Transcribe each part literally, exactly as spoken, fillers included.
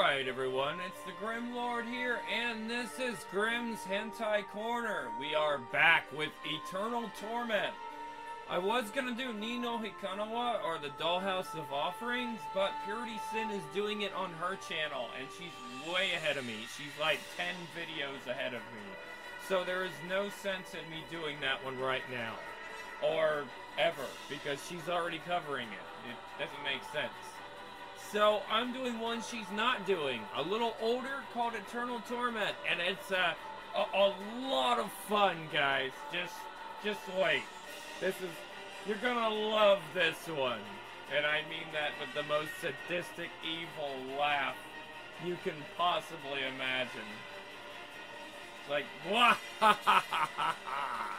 Alright everyone, it's the Grim Lord here, and this is Grim's Hentai Corner. We are back with Eternal Torment. I was gonna do Ni no Hikanawa, or the Dollhouse of Offerings, but Purity Sin is doing it on her channel, and she's way ahead of me. She's like ten videos ahead of me. So there is no sense in me doing that one right now. Or ever, because she's already covering it. It doesn't make sense. So I'm doing one she's not doing, a little older, called Eternal Torment, and it's uh, a, a lot of fun, guys. Just, just wait. This is, you're gonna love this one, and I mean that with the most sadistic, evil laugh you can possibly imagine. It's like, wah ha ha ha ha ha.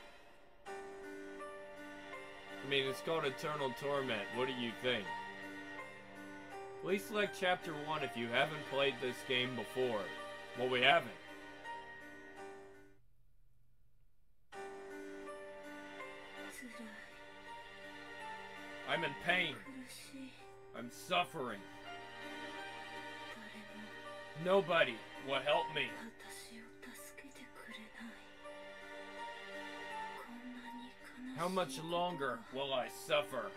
I mean, it's called Eternal Torment. What do you think? Please select Chapter one if you haven't played this game before. Well, we haven't. I'm in pain. I'm suffering. Nobody will help me. How much longer will I suffer?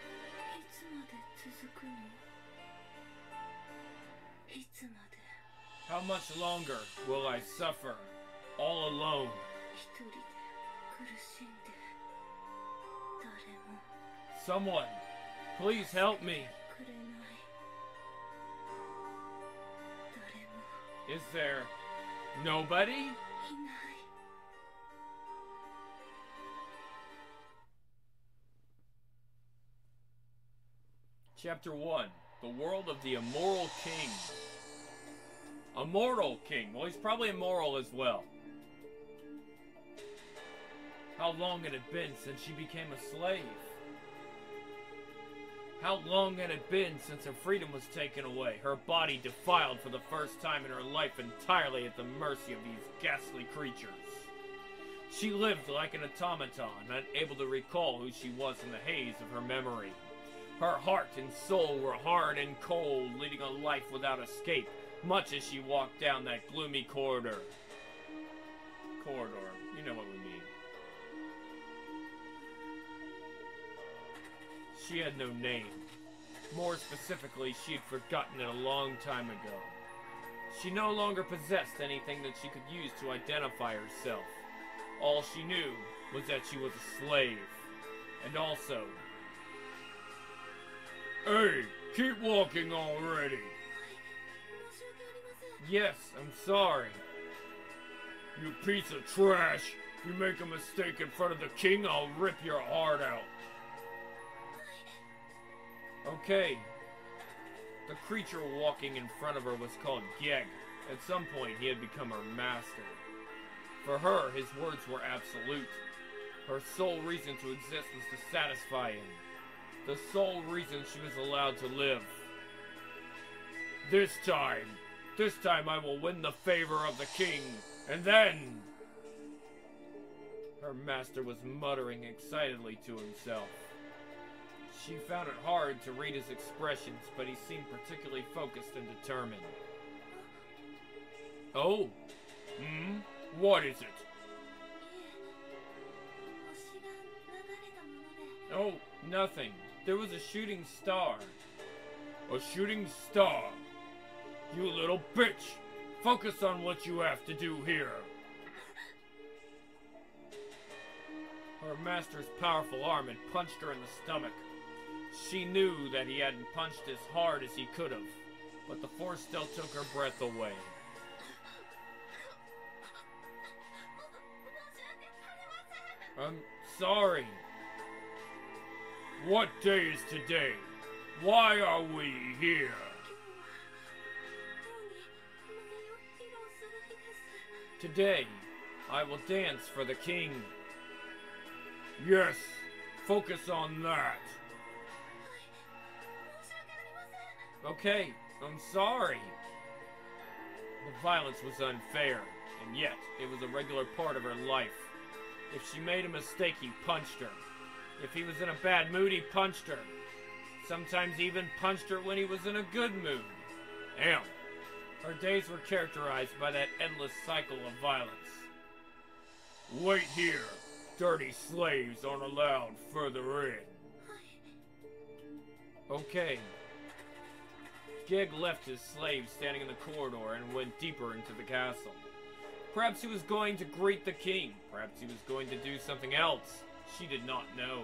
How much longer will I suffer all alone? Someone, please help me. Is there nobody? Chapter one. The World of the Immoral King. Immortal King. Well, he's probably immoral as well. How long had it been since she became a slave? How long had it been since her freedom was taken away, her body defiled for the first time in her life entirely at the mercy of these ghastly creatures? She lived like an automaton, unable to recall who she was in the haze of her memory. Her heart and soul were hard and cold, leading a life without escape, much as she walked down that gloomy corridor. Corridor, you know what we mean. She had no name. More specifically, she had forgotten it a long time ago. She no longer possessed anything that she could use to identify herself. All she knew was that she was a slave. And also... Hey, keep walking already. Yes, I'm sorry. You piece of trash. You make a mistake in front of the king, I'll rip your heart out. Okay. The creature walking in front of her was called Geg. At some point, he had become her master. For her, his words were absolute. Her sole reason to exist was to satisfy him. The sole reason she was allowed to live. This time, this time I will win the favor of the king, and then... Her master was muttering excitedly to himself. She found it hard to read his expressions, but he seemed particularly focused and determined. Oh? Hmm? What is it? Oh, nothing. There was a shooting star. A shooting star? You little bitch! Focus on what you have to do here. Her master's powerful arm had punched her in the stomach. She knew that he hadn't punched as hard as he could have, but the force still took her breath away. I'm sorry. What day is today? Why are we here? Today, I will dance for the king. Yes, focus on that. Okay, I'm sorry. The violence was unfair, and yet it was a regular part of her life. If she made a mistake, he punched her. If he was in a bad mood, he punched her. Sometimes even punched her when he was in a good mood. Damn, Her days were characterized by that endless cycle of violence. Wait here. Dirty slaves aren't allowed further in. Okay. Geg left his slaves standing in the corridor and went deeper into the castle. Perhaps he was going to greet the king. Perhaps he was going to do something else. She did not know.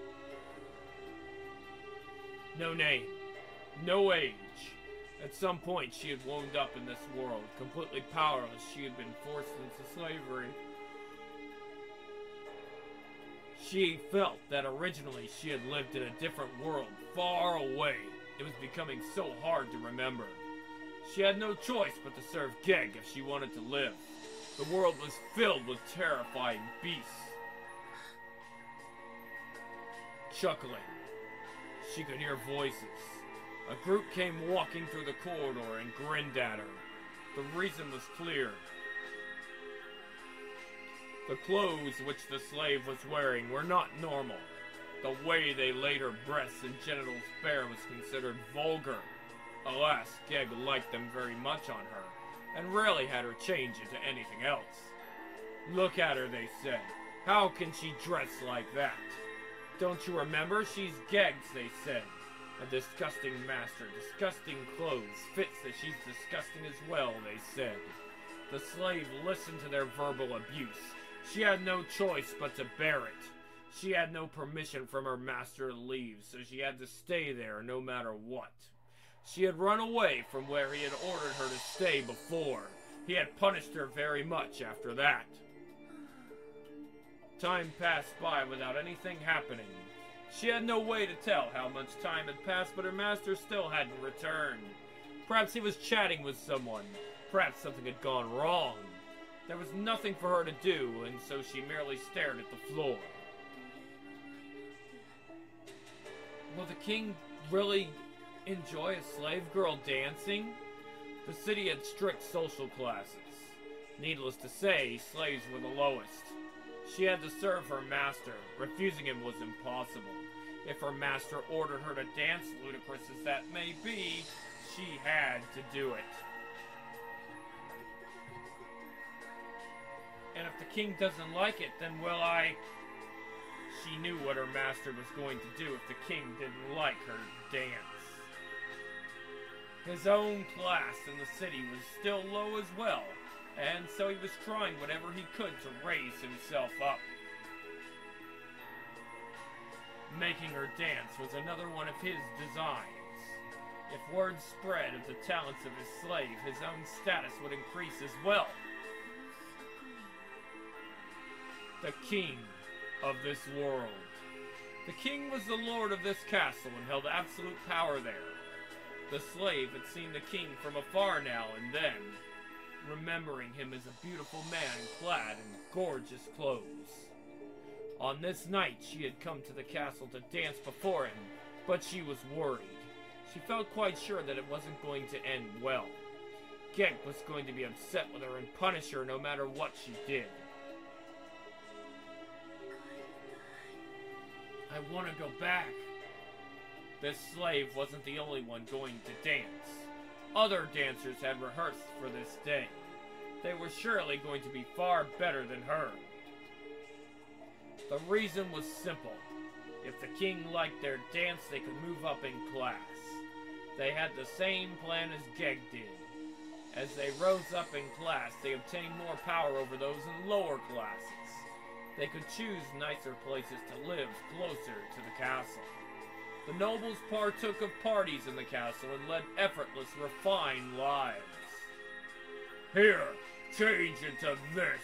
No name. No age. At some point, she had wound up in this world, completely powerless. She had been forced into slavery. She felt that originally she had lived in a different world, far away. It was becoming so hard to remember. She had no choice but to serve Geg if she wanted to live. The world was filled with terrifying beasts. Chuckling. She could hear voices. A group came walking through the corridor and grinned at her. The reason was clear. The clothes which the slave was wearing were not normal. The way they laid her breasts and genitals bare was considered vulgar. Alas, Geg liked them very much on her, and rarely had her change into anything else. Look at her, they said. How can she dress like that? Don't you remember? She's Geg's, they said. A disgusting master, disgusting clothes, fits that she's disgusting as well, they said. The slave listened to their verbal abuse. She had no choice but to bear it. She had no permission from her master to leave, so she had to stay there no matter what. She had run away from where he had ordered her to stay before. He had punished her very much after that. Time passed by without anything happening. She had no way to tell how much time had passed, but her master still hadn't returned. Perhaps he was chatting with someone. Perhaps something had gone wrong. There was nothing for her to do, and so she merely stared at the floor. Will the king really enjoy a slave girl dancing? The city had strict social classes. Needless to say, slaves were the lowest. She had to serve her master. Refusing him was impossible. If her master ordered her to dance, ludicrous as that may be, she had to do it. And if the king doesn't like it, then will I... She knew what her master was going to do if the king didn't like her dance. His own class in the city was still low as well, and so he was trying whatever he could to raise himself up. Making her dance was another one of his designs. If word spread of the talents of his slave, his own status would increase as well. The king of this world. The king was the lord of this castle and held absolute power there. The slave had seen the king from afar now and then, remembering him as a beautiful man clad in gorgeous clothes. On this night, she had come to the castle to dance before him, but she was worried. She felt quite sure that it wasn't going to end well. Geg was going to be upset with her and punish her no matter what she did. I want to go back. This slave wasn't the only one going to dance. Other dancers had rehearsed for this day. They were surely going to be far better than her. The reason was simple. If the king liked their dance, they could move up in class. They had the same plan as Geg did. As they rose up in class, they obtained more power over those in lower classes. They could choose nicer places to live closer to the castle. The nobles partook of parties in the castle and led effortless, refined lives. Here, change into this.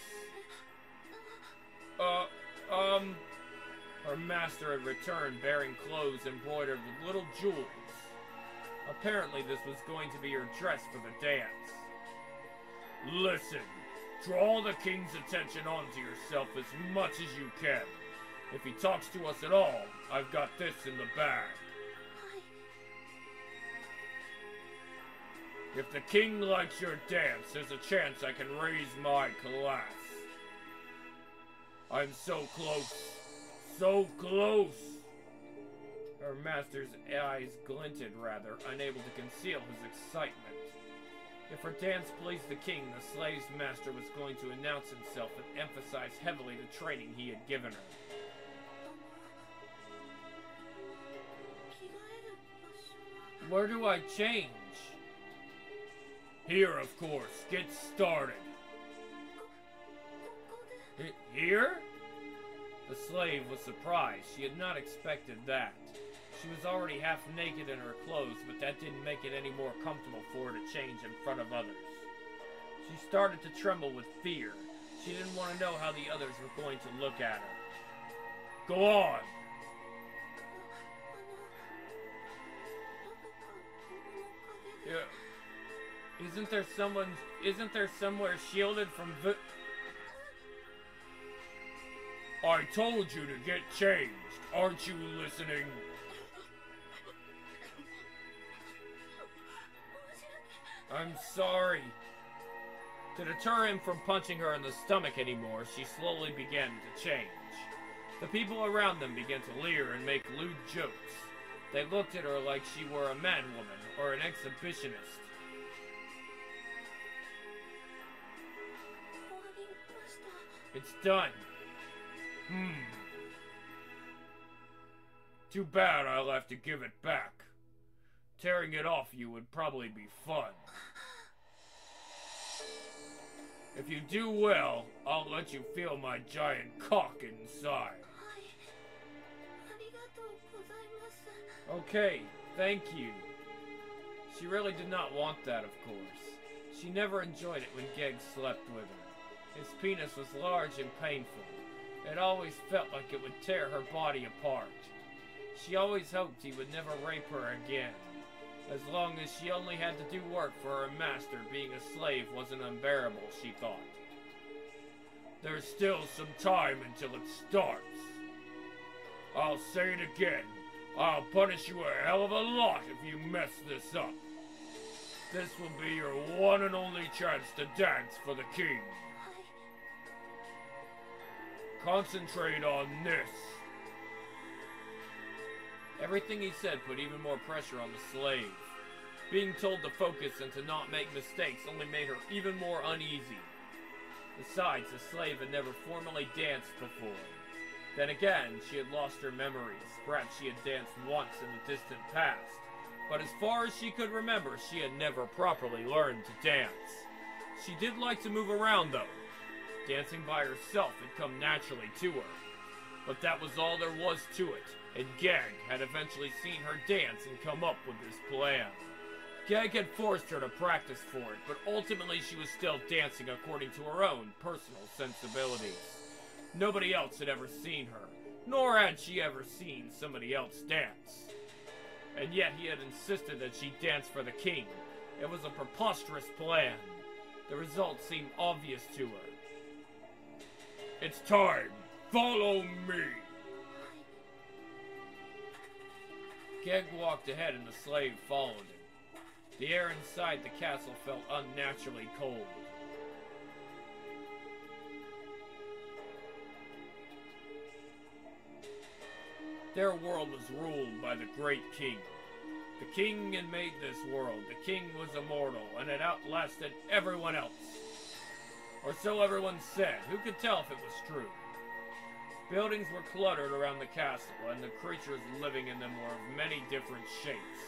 Uh, um... Her master had returned bearing clothes embroidered with little jewels. Apparently this was going to be her dress for the dance. Listen, draw the king's attention onto yourself as much as you can. If he talks to us at all, I've got this in the bag. If the king likes your dance, there's a chance I can raise my class. I'm so close. So close! Her master's eyes glinted, rather, unable to conceal his excitement. If her dance pleased the king, the slave's master was going to announce himself and emphasize heavily the training he had given her. Where do I change? Here, of course. Get started. Here? The slave was surprised. She had not expected that. She was already half naked in her clothes, but that didn't make it any more comfortable for her to change in front of others. She started to tremble with fear. She didn't want to know how the others were going to look at her. Go on! Yeah. Isn't there someone, isn't there somewhere shielded from vi- I told you to get changed. Aren't you listening? I'm sorry. To deter him from punching her in the stomach anymore, she slowly began to change. The people around them began to leer and make lewd jokes. They looked at her like she were a man-woman or an exhibitionist. It's done. Hmm. Too bad I'll have to give it back. Tearing it off you would probably be fun. If you do well, I'll let you feel my giant cock inside. Okay, thank you. She really did not want that, of course. She never enjoyed it when Geg slept with her. His penis was large and painful. It always felt like it would tear her body apart. She always hoped he would never rape her again. As long as she only had to do work for her master, being a slave wasn't unbearable, she thought. There's still some time until it starts. I'll say it again. I'll punish you a hell of a lot if you mess this up. This will be your one and only chance to dance for the king. Concentrate on this. Everything he said put even more pressure on the slave. Being told to focus and to not make mistakes only made her even more uneasy. Besides, the slave had never formally danced before. Then again, she had lost her memories. Perhaps she had danced once in the distant past. But as far as she could remember, she had never properly learned to dance. She did like to move around, though. Dancing by herself had come naturally to her. But that was all there was to it, and Geg had eventually seen her dance and come up with this plan. Geg had forced her to practice for it, but ultimately she was still dancing according to her own personal sensibilities. Nobody else had ever seen her, nor had she ever seen somebody else dance. And yet he had insisted that she dance for the king. It was a preposterous plan. The result seemed obvious to her. It's time! Follow me! Geg walked ahead and the slave followed him. The air inside the castle felt unnaturally cold. Their world was ruled by the great king. The king had made this world. The king was immortal and had outlasted everyone else. Or so everyone said. Who could tell if it was true? Buildings were cluttered around the castle, and the creatures living in them were of many different shapes.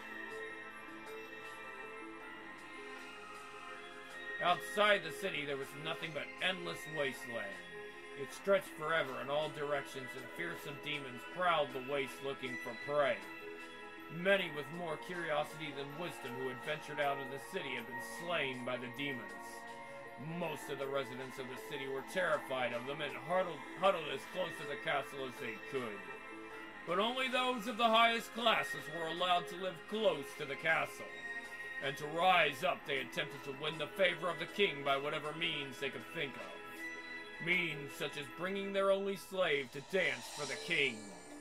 Outside the city, there was nothing but endless wasteland. It stretched forever in all directions, and fearsome demons prowled the waste looking for prey. Many with more curiosity than wisdom who had ventured out of the city had been slain by the demons. Most of the residents of the city were terrified of them and huddled, huddled as close to the castle as they could. But only those of the highest classes were allowed to live close to the castle. And to rise up, they attempted to win the favor of the king by whatever means they could think of. Means such as bringing their only slave to dance for the king.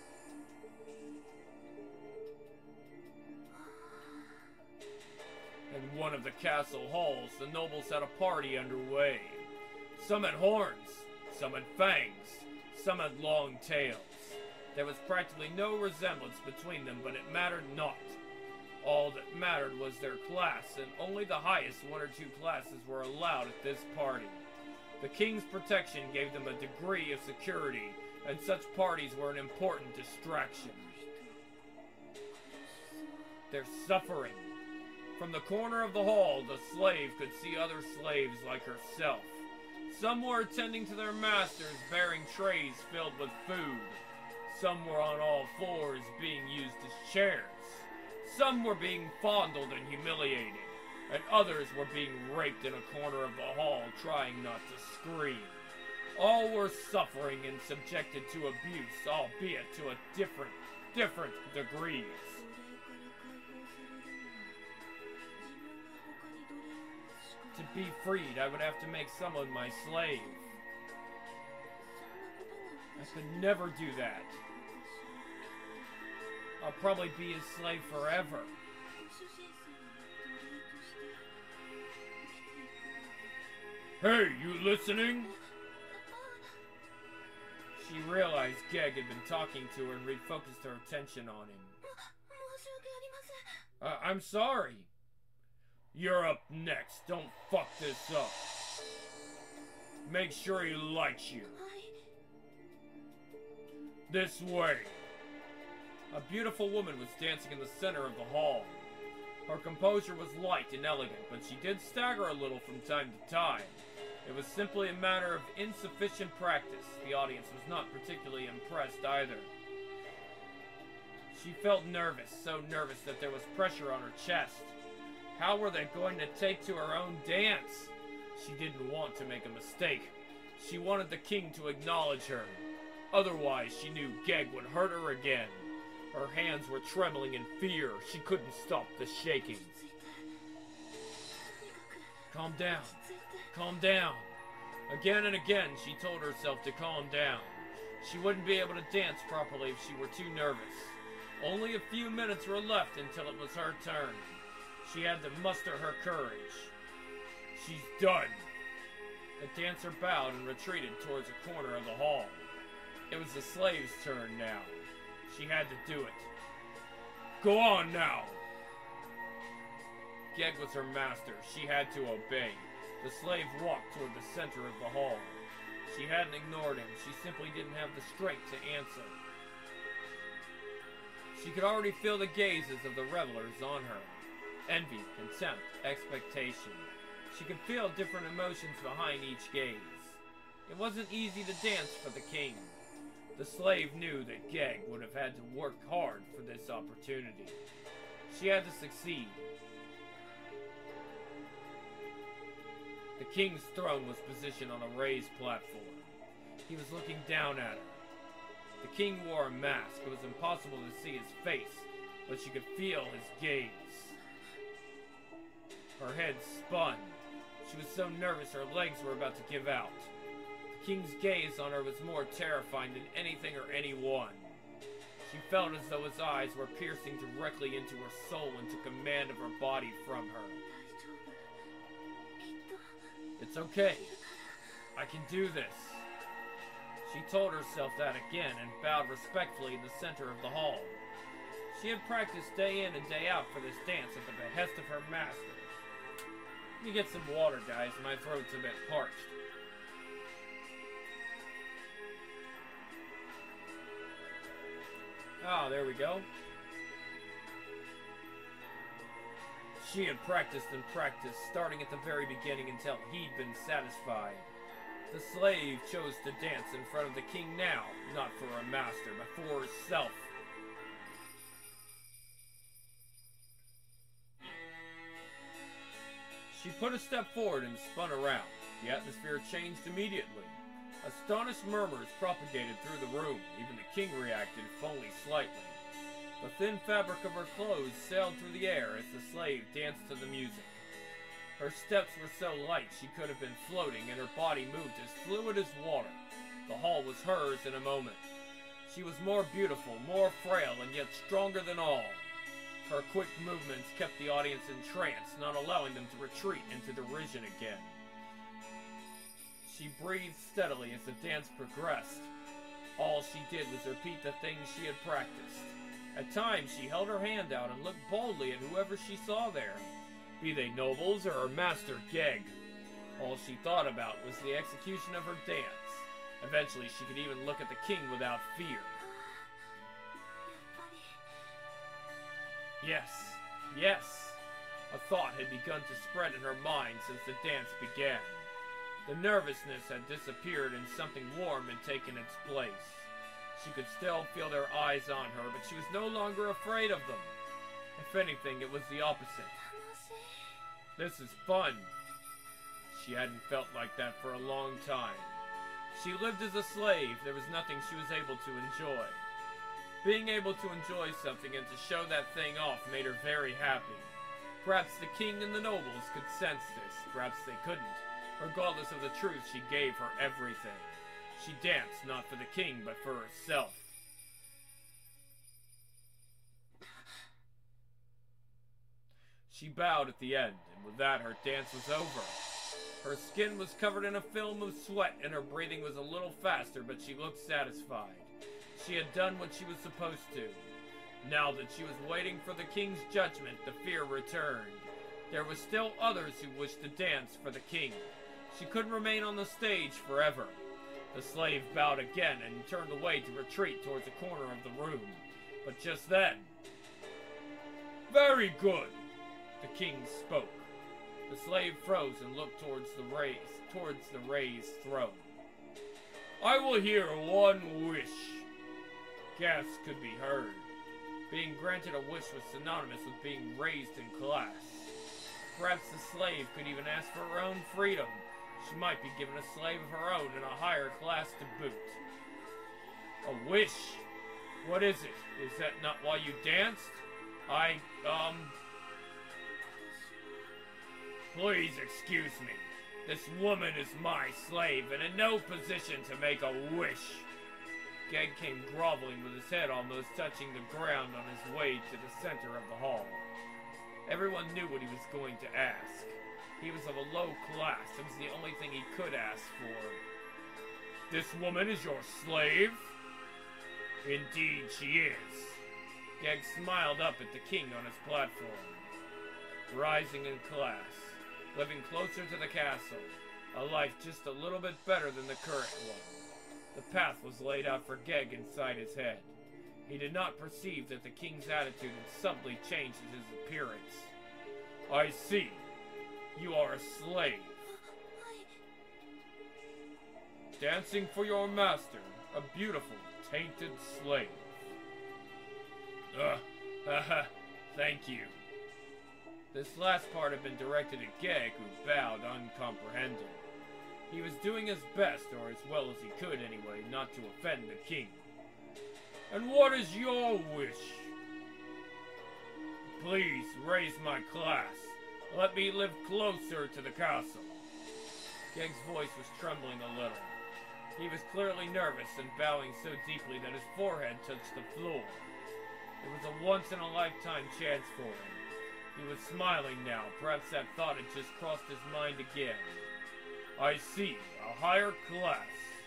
In one of the castle halls, the nobles had a party underway. Some had horns, some had fangs, some had long tails. There was practically no resemblance between them, but it mattered not. All that mattered was their class, and only the highest one or two classes were allowed at this party. The king's protection gave them a degree of security, and such parties were an important distraction. They're suffering. From the corner of the hall, the slave could see other slaves like herself. Some were attending to their masters, bearing trays filled with food. Some were on all fours, being used as chairs. Some were being fondled and humiliated, and others were being raped in a corner of the hall, trying not to scream. All were suffering and subjected to abuse, albeit to a different, different degrees. To be freed, I would have to make someone my slave. I could never do that. I'll probably be his slave forever. Hey, you listening? She realized Geg had been talking to her and refocused her attention on him. Uh, I'm sorry. You're up next. Don't fuck this up. Make sure he likes you. This way. A beautiful woman was dancing in the center of the hall. Her composure was light and elegant, but she did stagger a little from time to time. It was simply a matter of insufficient practice. The audience was not particularly impressed either. She felt nervous, so nervous that there was pressure on her chest. How were they going to take to her own dance? She didn't want to make a mistake. She wanted the king to acknowledge her. Otherwise, she knew Geg would hurt her again. Her hands were trembling in fear. She couldn't stop the shaking. Calm down. Calm down. Again and again, she told herself to calm down. She wouldn't be able to dance properly if she were too nervous. Only a few minutes were left until it was her turn. She had to muster her courage. She's done. The dancer bowed and retreated towards a corner of the hall. It was the slave's turn now. She had to do it. Go on now! Geg was her master. She had to obey. The slave walked toward the center of the hall. She hadn't ignored him. She simply didn't have the strength to answer. She could already feel the gazes of the revelers on her. Envy, contempt, expectation. She could feel different emotions behind each gaze. It wasn't easy to dance for the king. The slave knew that Geg would have had to work hard for this opportunity. She had to succeed. The king's throne was positioned on a raised platform. He was looking down at her. The king wore a mask. It was impossible to see his face, but she could feel his gaze. Her head spun. She was so nervous her legs were about to give out. The king's gaze on her was more terrifying than anything or anyone. She felt as though his eyes were piercing directly into her soul and took command of her body from her. It's okay. I can do this. She told herself that again and bowed respectfully in the center of the hall. She had practiced day in and day out for this dance at the behest of her master. Let me get some water, guys. My throat's a bit parched. Ah, there we go. She had practiced and practiced, starting at the very beginning until he'd been satisfied. The slave chose to dance in front of the king now, not for her master, but for herself. She put a step forward and spun around. The atmosphere changed immediately. Astonished murmurs propagated through the room. Even the king reacted, if only slightly. The thin fabric of her clothes sailed through the air as the slave danced to the music. Her steps were so light she could have been floating, and her body moved as fluid as water. The hall was hers in a moment. She was more beautiful, more frail, and yet stronger than all. Her quick movements kept the audience entranced, not allowing them to retreat into derision again. She breathed steadily as the dance progressed. All she did was repeat the things she had practiced. At times, she held her hand out and looked boldly at whoever she saw there, be they nobles or her master Geg. All she thought about was the execution of her dance. Eventually, she could even look at the king without fear. Yes, yes, a thought had begun to spread in her mind since the dance began. The nervousness had disappeared and something warm had taken its place. She could still feel their eyes on her, but she was no longer afraid of them. If anything, it was the opposite. This is fun. She hadn't felt like that for a long time. She lived as a slave. There was nothing she was able to enjoy. Being able to enjoy something and to show that thing off made her very happy. Perhaps the king and the nobles could sense this. Perhaps they couldn't. Regardless of the truth, she gave her everything. She danced not for the king, but for herself. She bowed at the end, and with that her dance was over. Her skin was covered in a film of sweat, and her breathing was a little faster, but she looked satisfied. She had done what she was supposed to. Now that she was waiting for the king's judgment, the fear returned. There were still others who wished to dance for the king. She couldn't remain on the stage forever. The slave bowed again and turned away to retreat towards the corner of the room. But just then... "Very good," the king spoke. The slave froze and looked towards the raised, towards the raised throne. "I will hear one wish." Gasps could be heard. Being granted a wish was synonymous with being raised in class. Perhaps the slave could even ask for her own freedom. She might be given a slave of her own in a higher class to boot. A wish? What is it? Is that not why you danced? I, um... Please excuse me. This woman is my slave and in no position to make a wish. Geg came groveling with his head almost touching the ground on his way to the center of the hall. Everyone knew what he was going to ask. He was of a low class. It was the only thing he could ask for. "This woman is your slave?" "Indeed she is." Geg smiled up at the king on his platform. Rising in class, living closer to the castle, a life just a little bit better than the current one. The path was laid out for Geg inside his head. He did not perceive that the king's attitude had subtly changed his appearance. "I see. You are a slave. Dancing for your master, a beautiful, tainted slave." Uh, haha, thank you. This last part had been directed at Geg, who bowed uncomprehending. He was doing his best, or as well as he could anyway, not to offend the king. "And what is your wish?" "Please raise my class. Let me live closer to the castle." Geg's voice was trembling a little. He was clearly nervous and bowing so deeply that his forehead touched the floor. It was a once-in-a-lifetime chance for him. He was smiling now. Perhaps that thought had just crossed his mind again. "I see. A higher class.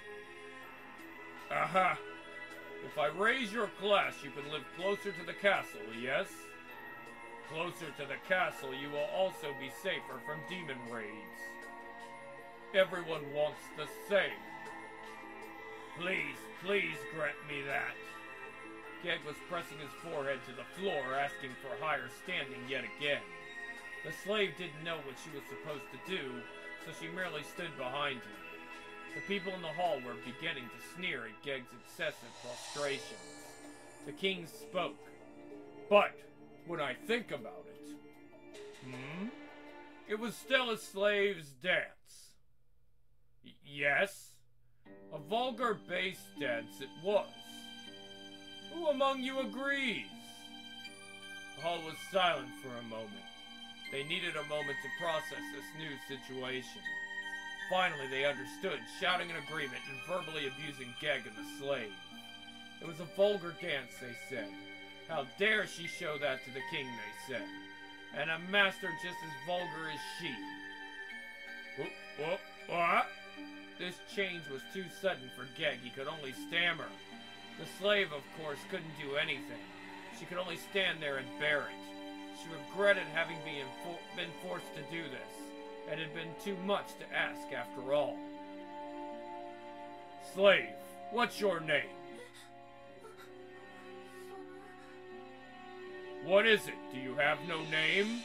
Aha! If I raise your class, you can live closer to the castle, yes? Closer to the castle, you will also be safer from demon raids. Everyone wants the same. Please, please grant me that." Geg was pressing his forehead to the floor, asking for higher standing yet again. The slave didn't know what she was supposed to do, so she merely stood behind him. The people in the hall were beginning to sneer at Geg's excessive prostrations. The king spoke. "But when I think about it, hmm? It was still a slave's dance." Y yes? A vulgar base dance it was. Who among you agrees? The hall was silent for a moment. They needed a moment to process this new situation. Finally, they understood, shouting in agreement and verbally abusing Geg and the slave. It was a vulgar dance, they said. How dare she show that to the king, they said. And a master just as vulgar as she. Whoop, whoop, what? This change was too sudden for Geg. He could only stammer. The slave, of course, couldn't do anything. She could only stand there and bear it. She regretted having been, for been forced to do this. It had been too much to ask after all. Slave, what's your name? What is it? Do you have no name?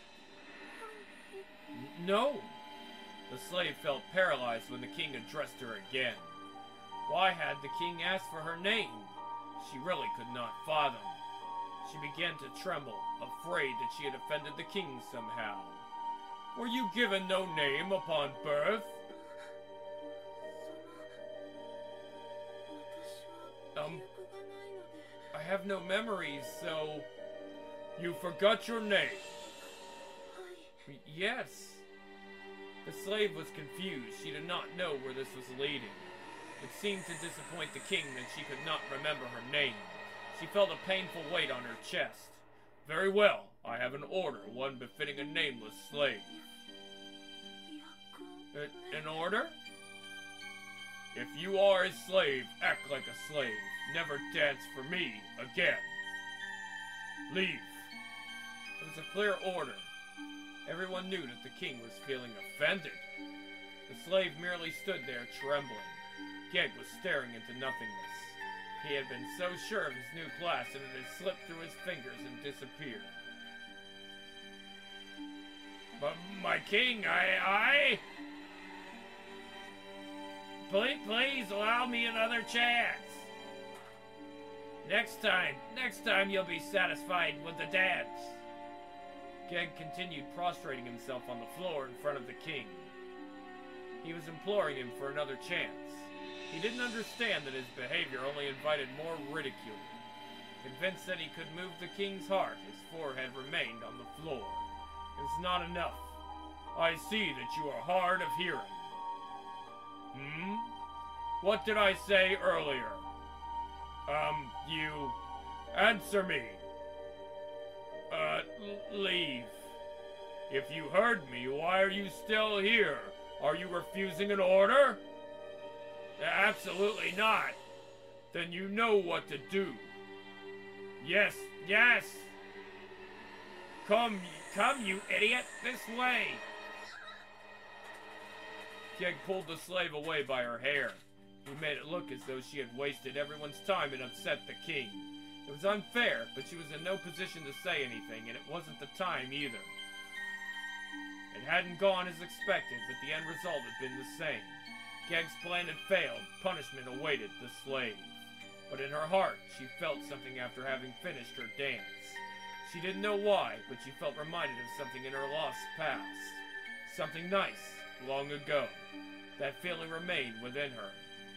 N no. The slave felt paralyzed when the king addressed her again. Why had the king asked for her name? She really could not fathom. She began to tremble, afraid that she had offended the king somehow. Were you given no name upon birth? Um, I have no memories, so... You forgot your name? Yes. The slave was confused. She did not know where this was leading. It seemed to disappoint the king that she could not remember her name. She felt a painful weight on her chest. Very well, I have an order, one befitting a nameless slave. Uh, an order? If you are a slave, act like a slave. Never dance for me again. Leave. It was a clear order. Everyone knew that the king was feeling offended. The slave merely stood there trembling. Geg was staring into nothingness. He had been so sure of his new class that it had slipped through his fingers and disappeared. But my king, I... I... Please, please allow me another chance. Next time, next time you'll be satisfied with the dance. Geg continued prostrating himself on the floor in front of the king. He was imploring him for another chance. He didn't understand that his behavior only invited more ridicule. Convinced that he could move the king's heart, his forehead remained on the floor. It was not enough. I see that you are hard of hearing. Hmm? What did I say earlier? Um, you... Answer me. Uh, leave. If you heard me, why are you still here? Are you refusing an order? Absolutely not. Then you know what to do. Yes, yes. Come, come, you idiot, this way. Geg pulled the slave away by her hair. He made it look as though she had wasted everyone's time and upset the king. It was unfair, but she was in no position to say anything, and it wasn't the time either. It hadn't gone as expected, but the end result had been the same. Geg's plan had failed. Punishment awaited the slave. But in her heart, she felt something after having finished her dance. She didn't know why, but she felt reminded of something in her lost past. Something nice, long ago. That feeling remained within her.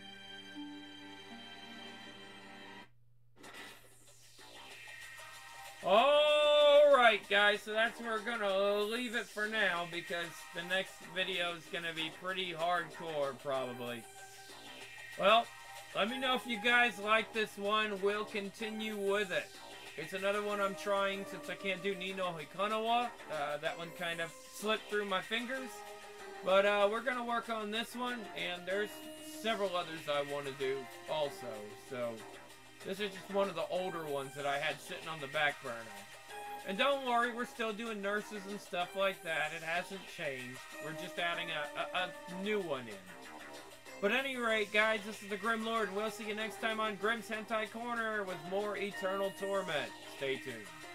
Alright guys, so that's where we're gonna leave it for now, because the next video is gonna be pretty hardcore, probably. Well, let me know if you guys like this one. We'll continue with it. It's another one I'm trying, since I can't do Ni no Hikanawa. Uh, that one kind of slipped through my fingers. But uh, we're gonna work on this one, and there's several others I want to do also, so... This is just one of the older ones that I had sitting on the back burner. And don't worry, we're still doing nurses and stuff like that. It hasn't changed. We're just adding a, a, a new one in. But at any rate, guys, this is the Grim Lord, and we'll see you next time on Grimm's Hentai Corner with more Eternal Torment. Stay tuned.